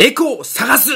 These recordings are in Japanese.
エコを探す。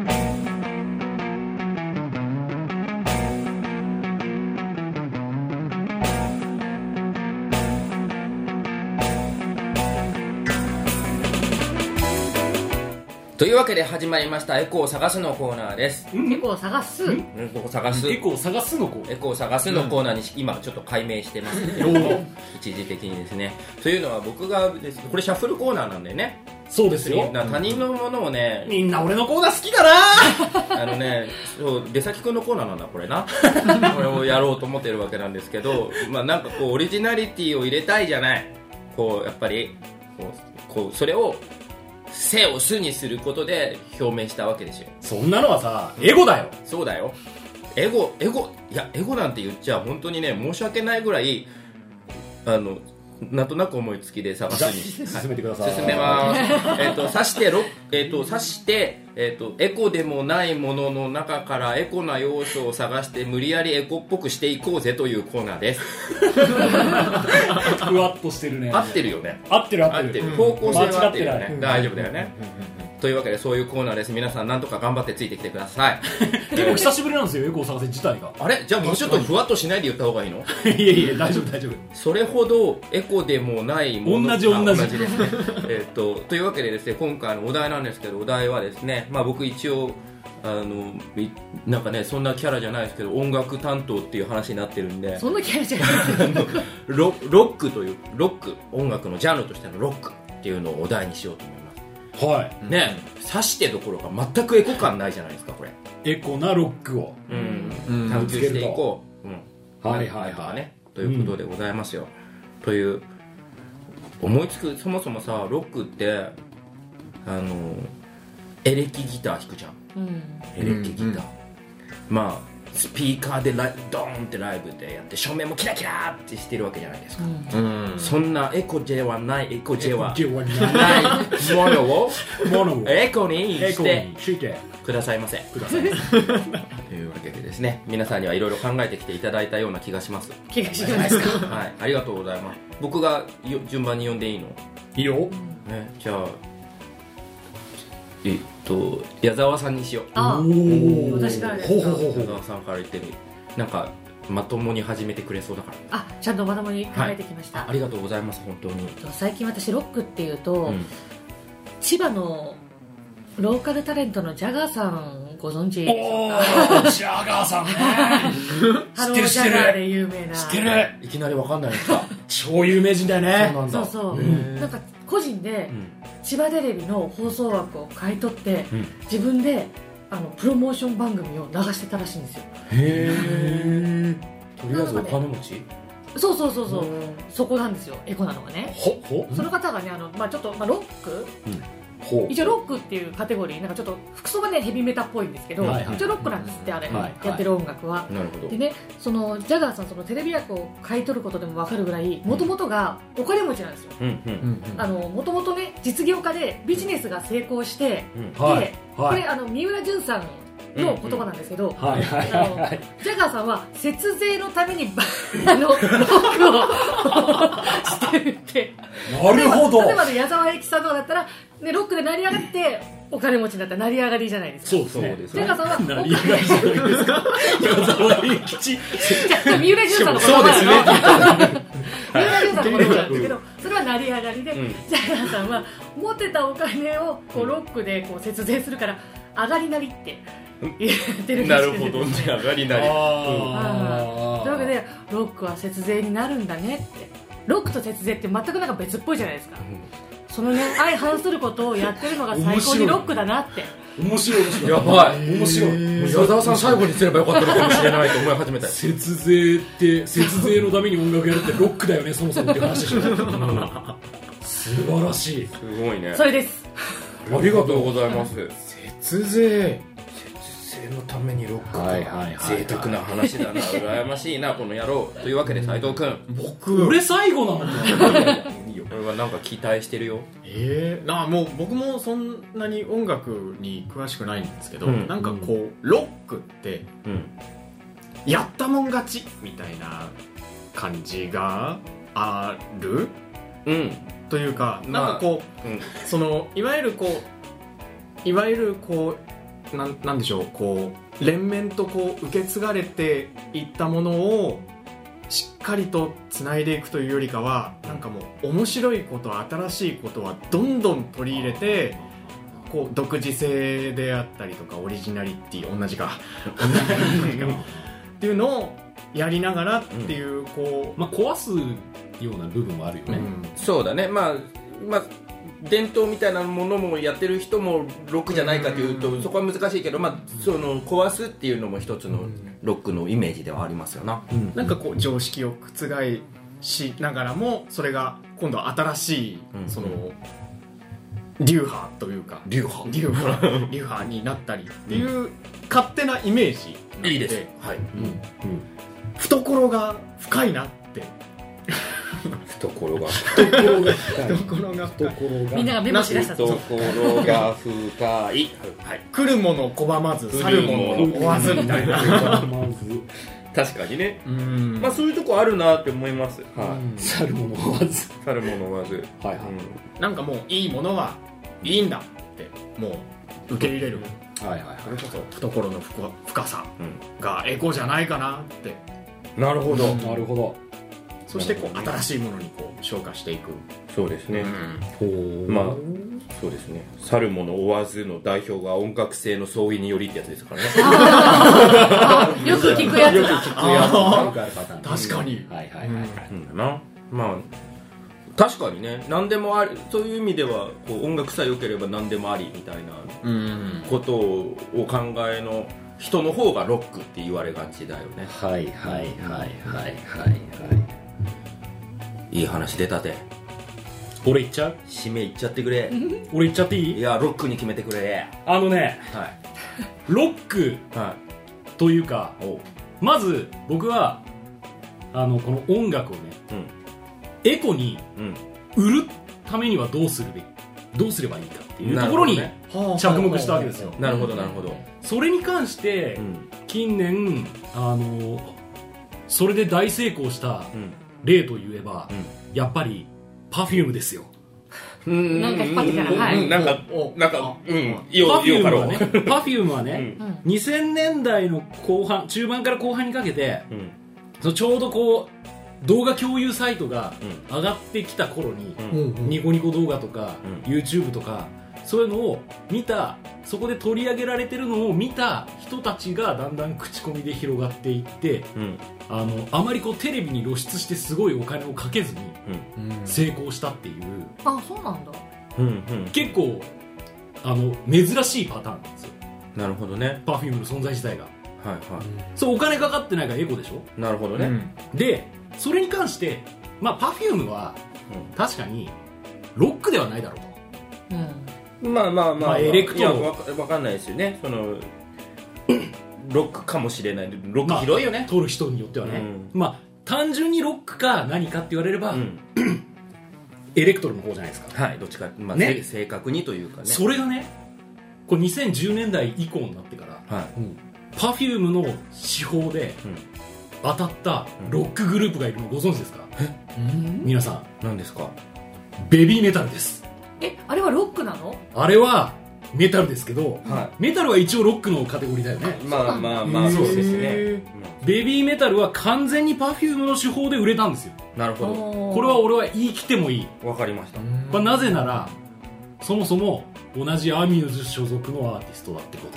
というわけで始まりましたエコを探すのコーナーです。 エコを探す、 エコを探す、 エコを探すのコーナー、 エコを探すのコーナーに今ちょっと改名してますけども、一時的にですね。というのは僕がです、これシャッフルコーナーなんでね。 そうですよ。 他人のものをね、 みんな俺のコーナー好きだなそう出先くんのコーナーなんだこれなこれをやろうと思ってるわけなんですけど、まあなんかこうオリジナリティを入れたいじゃない。こうやっぱりこうそれを生を巣にすることで表明したわけですよ。 そんなのはさ、エゴだよ。 そうだよ。エゴいやエゴなんて言っちゃ本当にね申し訳ないぐらいなんとなく思いつきで探すに進めてください。 進めます刺してエコでもないものの中からエコな要素を探して無理やりエコっぽくしていこうぜというコーナーです。 ふわっとしてるね。 合ってるよね。 合ってる。 方向性は合ってるよね。 間違ってない。 大丈夫だよね。というわけでそういうコーナーです。皆さんなんとか頑張ってついてきてください。 結構久しぶりなんですよ、エコを探せ自体が。 あれじゃあもうちょっとふわっとしないで言った方がいいの？ いや大丈夫。 それほどエコでもないもの。 同じですね。というわけでですね、今回のお題なんですけど、お題はですね、まあ僕一応なんかねそんなキャラじゃないですけど音楽担当っていう話になってるんで、 そんなキャラじゃないロックという音楽のジャンルとしてのロックっていうのをお題にしようと思います。 はいね、刺してどころか全くエコ感ないじゃないですかこれ。 エコなロックを探求していこう。 はいね、ということでございますよ。という思いつく、そもそもさロックってエレキギター弾くじゃん。エレキギター、まあスピーカーでドーンってライブでやって照明もキラキラってしてるわけじゃないですか。そんなエコではないものをエコにしてくださいませ。というわけでですね、皆さんにはいろいろ考えてきていただいたような気がします。 気がしますか。 はい、ありがとうございます。僕が順番に読んでいいの？ いいよ、 ね、じゃあ矢沢さんにしよう。 私からですか。 矢沢さんから言ってみる。なんかまともに始めてくれそうだから。 ちゃんとまともに考えてきました。 ありがとうございます。本当に最近私ロックっていうと、千葉のローカルタレントのジャガーさんご存知でしょうか？ ジャガーさんねハロージャガーで有名な。 知ってる。 いきなりわかんないですか？ 超有名人だよね。 そうなんか個人で千葉テレビの放送枠を買い取って自分でプロモーション番組を流してたらしいんですよ。 へー。とりあえずお金持ち？ そうそこなんですよ、エコなのがね。その方がねちょっとロック、一応ロックっていうカテゴリー、なんかちょっと服装がねヘビメタっぽいんですけど、一応ロックなんですって、あれやってる音楽は。 なるほど。 でね、そのジャガーさん、そのテレビ役を買い取ることでも分かるぐらいもともとがお金持ちなんですよ。もともとね実業家でビジネスが成功して、でこれ三浦淳さんの言葉なんですけど、ジャガーさんは節税のためにロックをしてるって。 なるほど。 例えば矢沢永吉さんとかだったら、ね、ロックで成り上がってお金持ちになったら成り上がりじゃないですか。 そうですね。 ジャガーさんは成り上がりじゃないですか。矢沢永吉。 三浦淳さんの言葉ですね。三浦淳さんの言葉なんですけど、それは成り上がりで、ジャガーさんは持ってたお金をロックで節税するから上がりなりって言ってるんですけど。 なるほどね、上がりなり。 というわけでロックは節税になるんだねって。ロックと節税って全くなんか別っぽいじゃないですか。そのね相反することをやってるのが最高にロックだなって。 面白い。 やばい。 面白い。 矢沢さん最後にすればよかったのかもしれないと思い始めた。 節税のために音楽やるってロックだよね、そもそもって話でしょ。素晴らしい。 すごいね。 それです。 ありがとうございます。節税のためにロックか。贅沢な話だな。羨ましいなこの野郎。というわけで斉藤君、 俺最後なのいいよ。俺はなんか期待してるよ。 もう僕もそんなに音楽に詳しくないんですけど、なんかこうロックってやったもん勝ちみたいな感じがある、というか、なんかこう、そのいわゆるこういわゆるこうなんでしょう、こう連綿とこう受け継がれていったものをしっかりとつないでいくというよりかは、なんかもう面白いこと新しいことはどんどん取り入れて、こう独自性であったりとかオリジナリティ同じかっていうのをやりながらっていう、こう、 壊すような部分もあるよね、 そうだね。まあ伝統みたいなものもやってる人もロックじゃないかというと、そこは難しいけど、その壊すっていうのも一つのロックのイメージではありますよな。 なんかこう常識を覆しながらも、それが今度は新しいその流派というか流派になったりっていう勝手なイメージなんで、 いいです。はい。 懐が深いなって懐がみんながメモしだした懐が深い、はい、 来るもの拒まず去るもの追わずみたいな確かにね、そういうとこあるなって思います。 去るもの追わずはい、 なんかもういいものはいいんだってもう受け入れる、それこそ懐の深さがエコじゃないかなって。 なるほど、 そしてこう新しいものにこう昇華していく。 そうですね、そうですね。去るもの追わずの代表が音楽性の相違によりってやつですからね。 よく聞くやつだ。 確かに。 確かにね。何でもあり、そういう意味ではこう音楽さえ良ければ何でもありみたいなことを考えの人の方がロックって言われがちだよね。いい話出たて。 俺言っちゃう？ 締め言っちゃってくれ。 俺言っちゃっていい？ いや、ロックに決めてくれ。 ロックというか、まず僕はこの音楽をね、エコに売るためにはどうすればいいかっていうところに着目したわけですよ。 なるほど。 それに関して近年それで大成功した例といえば、やっぱりPerfumeですよ。 なんか引っ張ってきたな。 Perfume はね、2000年代の後半、中盤から後半にかけて、ちょうどこう動画共有サイトが上がってきた頃に、ニコニコ動画とか YouTube とかそういうのを見た、そこで取り上げられてるのを見た人たちがだんだん口コミで広がっていって、あまりこうテレビに露出してすごいお金をかけずに成功したっていう、 そうなんだ、 結構珍しいパターンなんですよ。 なるほどね。 Perfume の存在自体が、そうお金かかってないからエコでしょ。 なるほどね。 でそれに関してPerfumeは確かにロックではないだろうと、エレクトロ分かんないですよね。そのロックかもしれない。ロック広いよね、 取る人によってはね。単純にロックか何かって言われれば、エレクトロの方じゃないですか。 どっちか、正確にというかね。 それがね、これ2010年代以降になってから、Perfume の手法で当たったロックグループがいるのご存知ですか？皆さん何ですか？ ベビーメタルです。 あれはロックなの？ あれはメタルですけど、メタルは一応ロックのカテゴリーだよね。 そうですね。 ベビーメタルは完全に Perfume の手法で売れたんですよ。 なるほど。 これは俺は言い切ってもいい。 わかりました。 なぜならそもそも同じアミューズ所属のアーティストだってこと、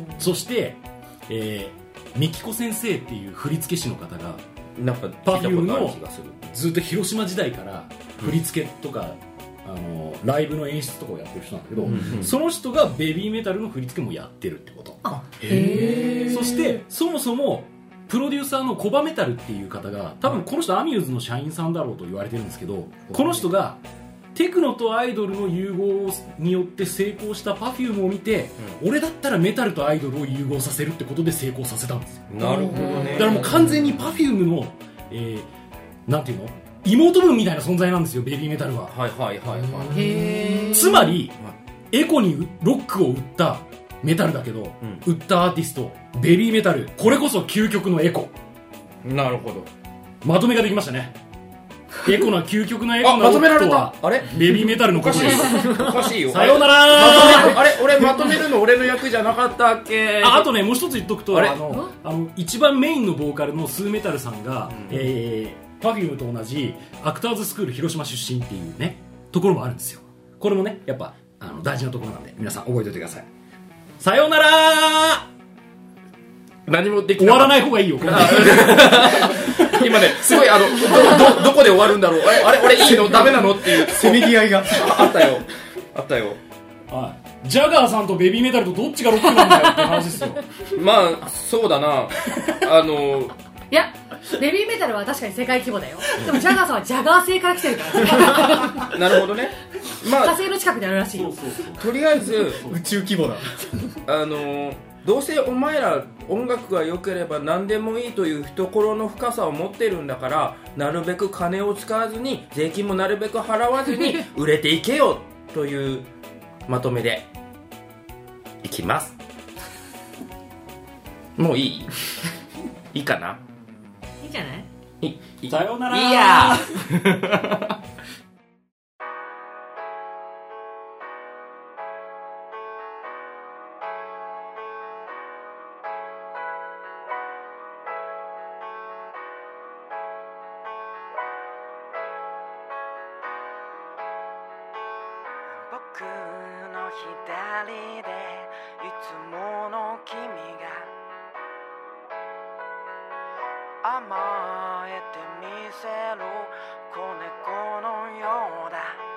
そしてミキコ先生っていう振付師の方がなんか Perfume のずっと広島時代から振り付けとか、ライブの演出とかをやってる人なんだけど、その人がベビーメタルの振り付けもやってるってこと。そしてそもそもプロデューサーのコバメタルっていう方が、多分この人アミューズの社員さんだろうと言われてるんですけど、この人がテクノとアイドルの融合によって成功した Perfume を見て、俺だったらメタルとアイドルを融合させるってことで成功させたんですよ。 なるほどね。 だからもう完全に Perfume の、なんていうの、妹分みたいな存在なんですよ、ベビーメタルは。つまりエコにロックを売ったメタルだけど、売ったアーティストベビーメタル、これこそ究極のエコ。 なるほど。 まとめができましたね。エコな究極のエコなまとめられた。 ベビーメタルのことです。 おかしいよ。 さようなら。 あれ俺まとめるの俺の役じゃなかったっけ。 あとねもう一つ言っとくと一番メインのボーカルのスーメタルさんが、Perfume と同じアクターズスクール広島出身っていうねところもあるんですよ。これもねやっぱ大事なところなんで皆さん覚えておいてください。さようなら。 何もでき終わらない方がいいよ。 今ねすごいどこで終わるんだろう。あれ俺いいのダメなのっていうせめぎ合いがあったよ。 はい。ジャガーさんとベビーメタルとどっちがロックなんだよって話ですよ。 まあそうだな。 いやベビーメタルは確かに世界規模だよ。でもジャガーさんはジャガー星から来てるからなるほどね。まあ火星の近くにあるらしいよ。 とりあえず宇宙規模だ。 どうせお前ら音楽が良ければ何でもいいという懐の深さを持ってるんだから、なるべく金を使わずに税金もなるべく払わずに売れていけよというまとめでいきます。もういいいいかな。 いいんじゃない。 さようなら。 いや僕の左でいつもの君が甘えてみせる子猫のよう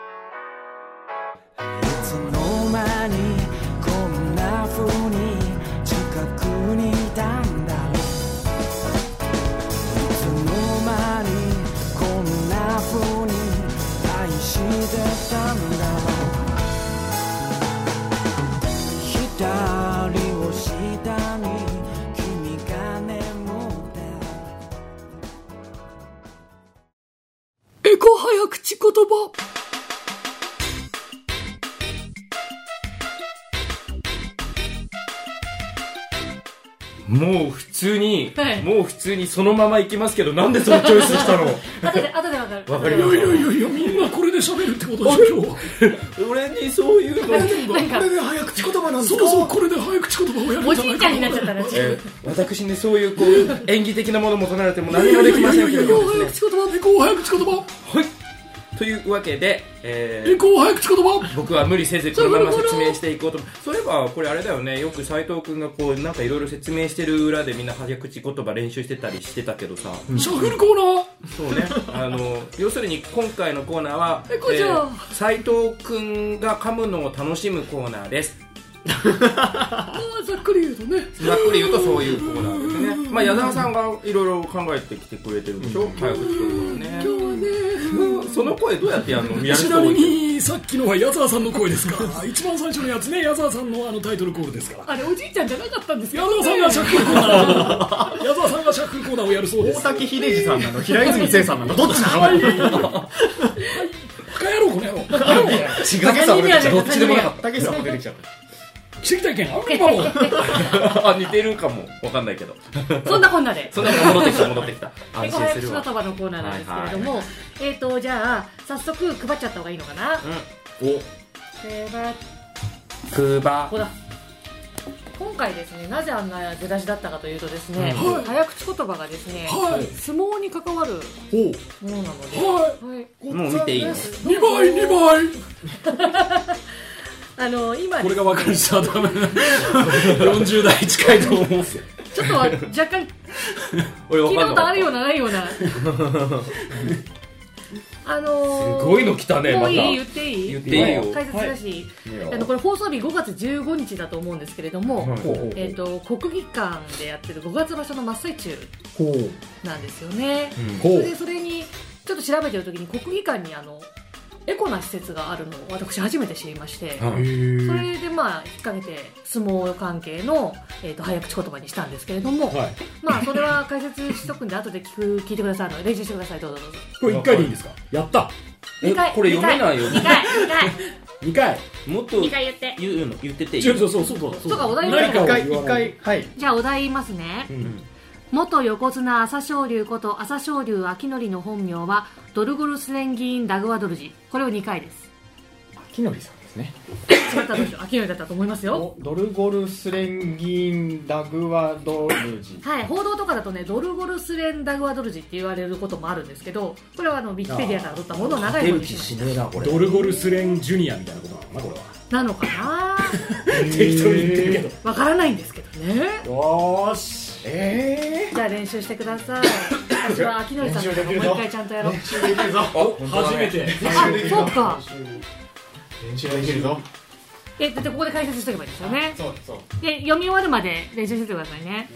だ。いつの間にこんな風に近くにいたんだろう。いつの間にこんな風に愛してたんだろう。左を下に君が眠ってエコ早口言葉。 もう普通に、 はい、 もう普通にそのままいきますけど、なんでそのチョイスしたの？ 後でわかる。 わかります。 いやみんなこれで喋るってことでしょ今日。 俺にそういうのこれで早口言葉なんですか？そうこれで早口言葉をやるおんじゃないか。 じいちゃんになっちゃったら私ねそういうこう演技的なもの求められても何もできませんけれどもですね。 早口言葉、エコ早口言葉。 はい。というわけで、 エコ早口言葉。 僕は無理せずこのまま説明していこうと。そういえばこれあれだよね。よく斉藤くんがこうなんかいろいろ説明してる裏でみんな早口言葉練習してたりしてたけどさ。 シャッフルコーナー。 そうね。要するに今回のコーナーは斉藤くんが噛むのを楽しむコーナーです。 ざっくり言うとね。 ざっくり言うとそういうコーナーですね。まあ矢沢さんがいろいろ考えてきてくれてるでしょ。早口言葉ね。 今日はね。 その声どうやってやるの？ ちなみにさっきのは矢沢さんの声ですから一番最初のやつね、矢沢さんのタイトルコールですから。 あれおじいちゃんじゃなかったんですよ。 矢沢さんがシャッフルコーナー矢沢さんがシャッフルコーナーをやるそうです。 大竹秀治さんなの平泉成さんなのどっちなの？ はいバカ野郎この野郎。 竹さんも出てきちゃった。どっちでもなかった。竹さんも出てきちゃった。 奇跡体験あるかも。 あ、似てるかもわかんないけど。 そんなこんなで戻ってきた。 安心するわ。エコ早口言葉のコーナーなんですけれども、じゃあ早速配っちゃった方がいいのかな。ほら今回ですね、なぜあんな出だしだったかというとですね、早口言葉がですね、相撲に関わるものなので、 もう見ていいの ？2倍今これが分かる人はダメな40代近いと思うんですよ。 ちょっと若干聞いたことあるようなないようなすごいの来たね。 もういい？ ま言っていい？ 言っていいよ。 解説だし、これ放送日5月15日だと思うんですけれども、国技館でやってる5月場所の真っ最中なんですよね。それにちょっと調べてる時に国技館にエコな施設があるのを私初めて知りまして、それでまあ引っ掛けて相撲関係の、早口言葉にしたんですけれども、まあそれは解説しとくんで後で聞いてくださいので練習してください。どうぞ。 これ1回でいいんですか？やった。 2回。 これ読めないよ。 2回もっと 2回言ってていい？ そうかお題 1 回。はい。 じゃあお題言いますね。元横綱朝青龍こと朝青龍昭則の本名はドルゴルスレンギーン・ダグワドルジ。これを2回です。 昭則さんですですね。 違ったらどうしよう。秋のりだったと思いますよ。 ドルゴルスレンギンダグワドルジ。 はい、報道とかだとね、ドルゴルスレンダグワドルジって言われることもあるんですけど、これはウィキペディアから取ったものを長い方にしました。 ドルゴルスレンジュニアみたいなことなのかな、これは。 なのかな適当に言ってるけど。 わからないんですけどね。 よーし。 じゃあ練習してください。私は秋のりさんのもう一回ちゃんとやろう。 練習できるぞ。 初めて。 あ、そうか。 練習できるぞ。 でここで解説しておけばいいですよね。 そうで読み終わるまで練習しててくださいね。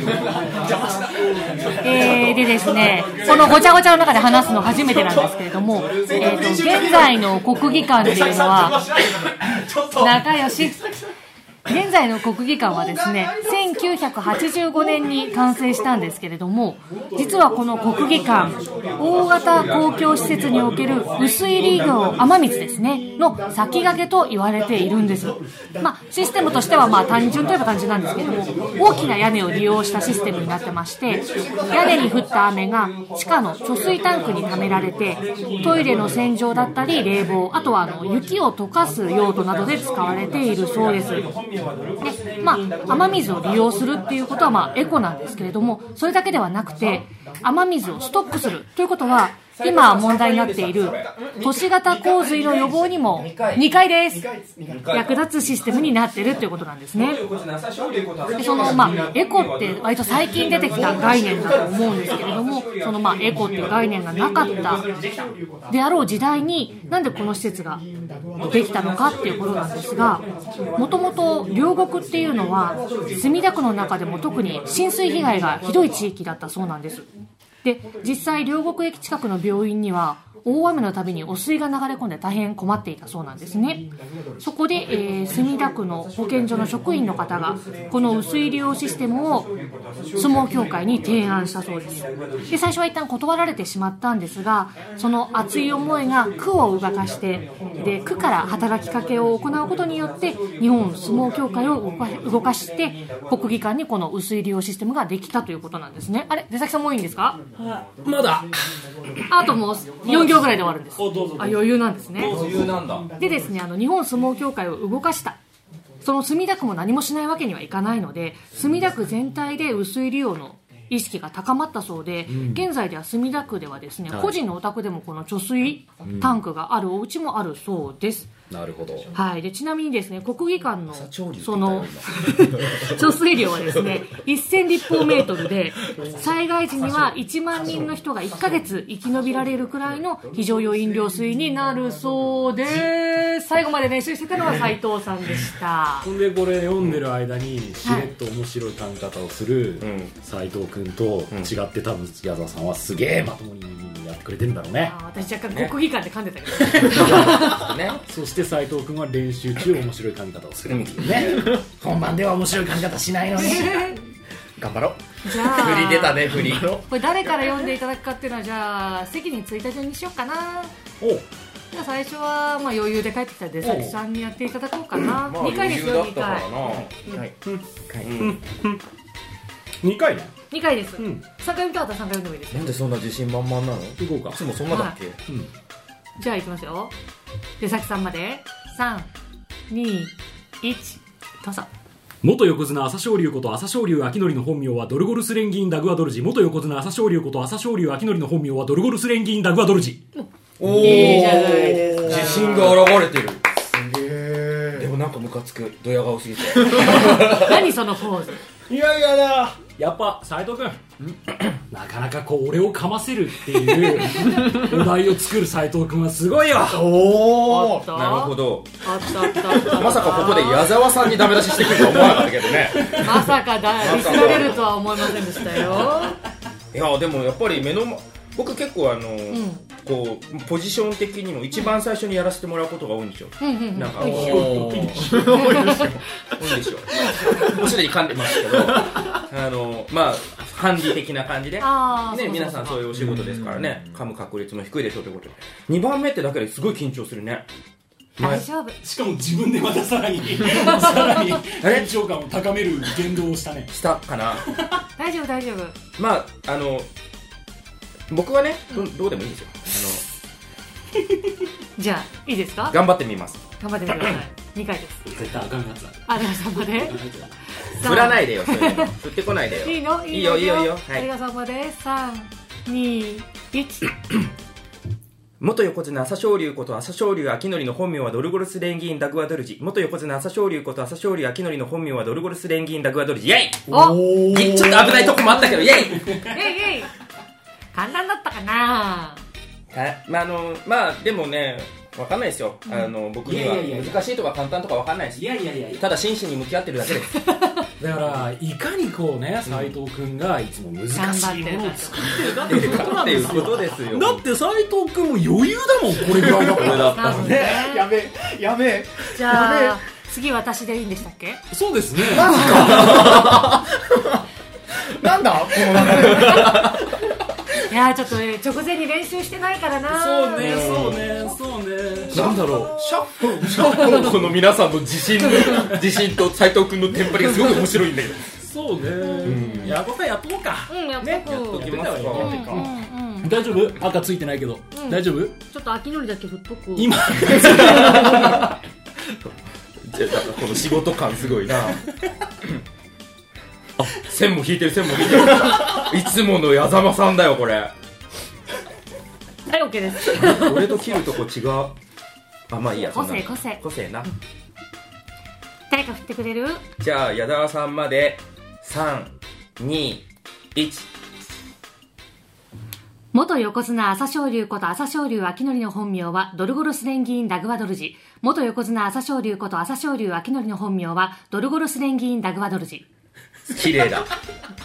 でですね、このごちゃごちゃの中で話すの初めてなんですけれども、現在の国技館っていうのは仲良し。現在の国技館はですね、1985年に完成したんですけれども、実はこの国技館、大型公共施設における雨水利業雨水ですねの先駆けと言われているんです。システムとしては単純といえば単純なんですけれども、大きな屋根を利用したシステムになってまして、屋根に降った雨が地下の貯水タンクに溜められて、トイレの洗浄だったり冷房、あとは雪を溶かす用途などで使われているそうです。雨水を利用するっていうことはエコなんですけれども、それだけではなくて雨水をストックするということは今問題になっている都市型洪水の予防にも2回です役立つシステムになっているということなんですね。でそのエコって割と最近出てきた概念だと思うんですけれども、そのエコっていう概念がなかったであろう時代になんでこの施設ができたのかっていうことなんですが、もともと両国っていうのは墨田区の中でも特に浸水被害がひどい地域だったそうなんです。で実際両国駅近くの病院には大雨のたびに汚水が流れ込んで大変困っていたそうなんですね。そこで、墨田区の保健所の職員の方がこの雨水利用システムを相撲協会に提案したそうです。で最初は一旦断られてしまったんですが、その熱い思いが区を動かして、で区から働きかけを行うことによって日本相撲協会を動かして国技館にこの雨水利用システムができたということなんですね。あれ出崎さんもういいんですか？ まだあともう4行ぐらいで終わるんです。余裕なんですね。 余裕なんだ。 でですね、日本相撲協会を動かしたその墨田区も何もしないわけにはいかないので、墨田区全体で雨水利用の意識が高まったそうで、現在では墨田区ではですね、個人のお宅でもこの貯水タンクがあるお家もあるそうです。 なるほど。 はい。でちなみにですね、国技館のその貯水量はですね1000立方メートルで、災害時には1万人の人が1ヶ月生き延びられるくらいの非常用飲料水になるそうです。最後まで練習してたのは斉藤さんでした。 ほんでこれ読んでる間にしれっと面白い髪型をする斉藤君と違って、多分矢沢さんはすげえまともにやってくれてるんだろうね。 私若干国技館で噛んでたけどね。 そして斉藤君は練習中面白い髪型をするっていうね。本番では面白い髪型しないのに頑張ろう。 じゃあ振り出たね、振り。 これ誰から読んでいただくかっていうのは、じゃあ席に着いた順にしようかな。じゃあ最初は余裕で帰ってきた出崎さんにやっていただこうかな。2回ですよ、2回。 2回ね。 2回です。3回見たかったら3回読んでもいいですよ。 なんでそんな自信満々なの？ 行こうか。 いつもそんなだっけ？ じゃあいきますよ。出崎さんまで3、2、1、どうぞ。 元横綱朝青龍こと朝青龍秋典の本名はドルゴルスレンギンダグアドルジ。元横綱朝青龍こと朝青龍秋典の本名はドルゴルスレンギンダグアドルジ。 おー、いいじゃないですか。自信が現れてる。すげー。でもなんかムカつく、ドヤ顔すぎて。 何そのポーズ。 いやいやだ。やっぱ斉藤君なかなかこう俺をかませるっていうお題を作る斉藤君はすごいよ。 おお、なるほど。 あったまさかここで矢沢さんにダメ出ししてくるとは思わなかったけどね。 まさかディスられるとは思いませんでしたよ。 いやでもやっぱり僕結構こうポジション的にも一番最初にやらせてもらうことが多いんですよ。なんか多いでしょ。もうすでに噛んでますけど、ハンディ的な感じで、ね、皆さんそういうお仕事ですからね、噛む確率も低いでしょうということで、2番目ってだけですごい緊張するね。 大丈夫。 しかも自分でまたさらに緊張感を高める言動をしたね。 したかな。 大丈夫大丈夫。 僕はね、どうでもいいんですよ。 じゃあいいですか？ 頑張ってみます。 頑張ってみてください。2回です。 絶対あかんやつだ。 ありがとうまで振らないでよ、それ振ってこないでよ。 いいのいいよいいよいいよ。 ありがとうまで3、2、1 元横綱朝青龍こと朝青龍明則の本名はドルゴルス連議員ダグアドルジ。元横綱朝青龍こと朝青龍明則の本名はドルゴルス連議員ダグアドルジ。イェイ。ちょっと危ないとこもあったけど、イェイイェイイェイ。 簡単だったかな。 まあでもね、わかんないですよ。僕には難しいとか簡単とかわかんないです。ただ真摯に向き合ってるだけです。 だからいかにこうね、斉藤君がいつも難しいものを作ってるかっていうことなんですよ。 っていうことですよ。 だって斉藤君も余裕だもん、これぐらいだから。 だったのね。 やべえ。 じゃあ次私でいいんでしたっけ？ そうですね。 マジか。なんだこの流れ。 いやちょっと直前に練習してないからな。 そうね。 なんだろう、シャッフルこの皆さんの自信と斉藤君のテンパりがすごく面白いんだけど。 そうね。やっとこうか。 やっときますか。 大丈夫？赤ついてないけど大丈夫？ ちょっと秋のりだけ振っとく。 今。 じゃあこの仕事感すごいな。あ、線も引いてる。いつもの矢沢さんだよこれ。はい、 OK です。 俺と切るとこ違う。あ、まあいいや。 個性な。誰か振ってくれる？ じゃあ矢沢さんまで3、2、1。 元横綱朝青龍こと朝青龍明則の本名はドルゴルス連議員ダグワドルジ。元横綱朝青龍こと朝青龍明則の本名はドルゴルス連議員ダグワドルジ。 綺麗だ。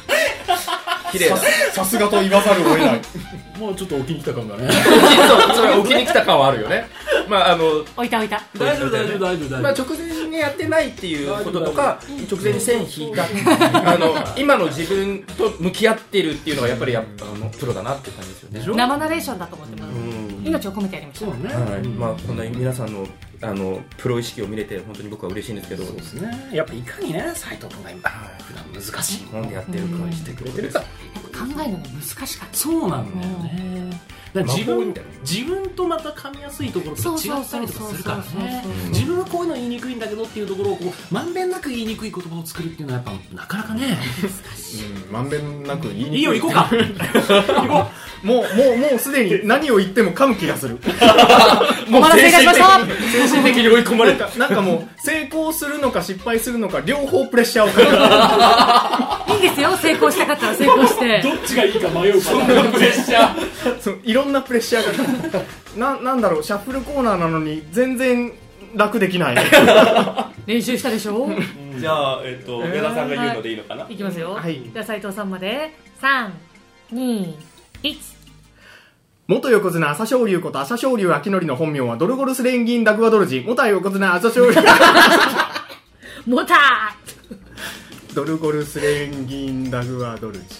さすがと言わざるを得ない。 もうちょっと置きに来た感がね。 それは置きに来た感はあるよね。まあ置いた。 大丈夫。 まあ直前にやってないっていうこととか、直前に線引いた。今の自分と向き合ってるっていうのがやっぱりプロだなって感じですよね。 生ナレーションだと思ってます。命を込めてやりました。 そうね。 はい。まあこんな皆さんのプロ意識を見れて本当に僕は嬉しいんですけど。 そうですね。やっぱいかにね、斉藤君が今普段難しいもんでやってるかしてくれてるか。 考えるのが難しかった。 そうなんだよね。自分とまた噛みやすいところとか違ったりとかするからね。自分はこういうの言いにくいんだけどっていうところをこうまんべんなく言いにくい言葉を作るっていうのはやっぱなかなかね難しい。 まんべんなく言いにくい。 いいよ、行こうか。 もうすでに何を言っても噛む気がする。 もう精神的に追い込まれた。 なんかもう成功するのか失敗するのか両方プレッシャーをかける。 いいんですよ、成功したかったら成功して。 どっちがいいか迷うから。 プレッシャー。 そう、いろんなプレッシャーがなんだろう、シャッフルコーナーなのに全然楽できない。 練習したでしょ。 じゃあ上田さんが言うのでいいのかな。 いきますよ。 はい。 じゃあ斉藤さんまで3、2、1。 元横綱朝青龍こと朝青龍明則の本名はドルゴルス連議員ダグワドルジ。元横綱朝青龍モタードルゴルス連議員ダグワドルジ。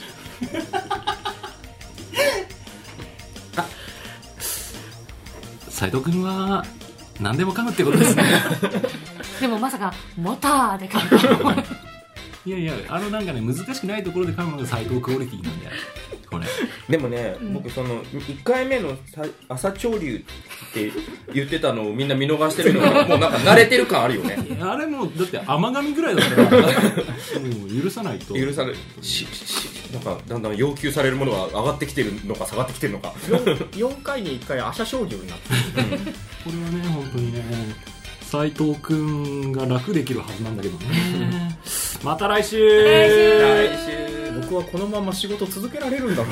斉藤君は何でも噛むってことですね。 でもまさかモターで噛む。 いやなんかね、難しくないところで噛むのが斉藤クオリティなんだよこれ。 でもね、僕その1回目の朝潮流って言ってたのをみんな見逃してるのがもうなんか慣れてる感あるよね。 あれもだって甘噛みぐらいだったらもう許さないと。 許さない。なんかだんだん要求されるものが上がってきてるのか下がってきてるのか。 4回に1回朝青龍になってる。 これはね本当にね、斉藤くんが楽できるはずなんだけどね。また来週。 僕はこのまま仕事続けられるんだろう。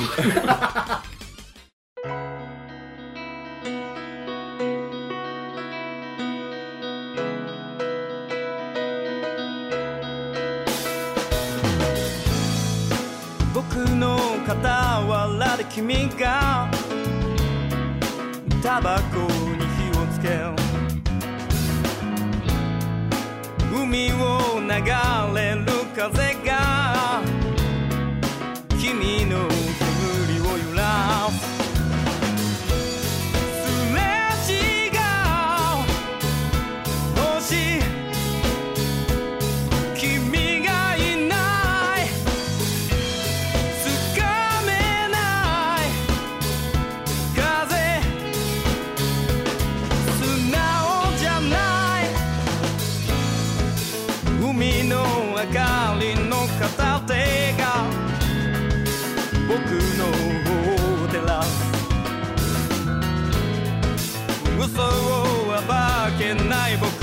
僕の傍らで君がタバコに火をつけ、海を流れる風が君の煙を揺らす。すれ違う星、君がいないつかめない風、素直じゃない海の明かりの片手が僕の方を照らす嘘を暴けない僕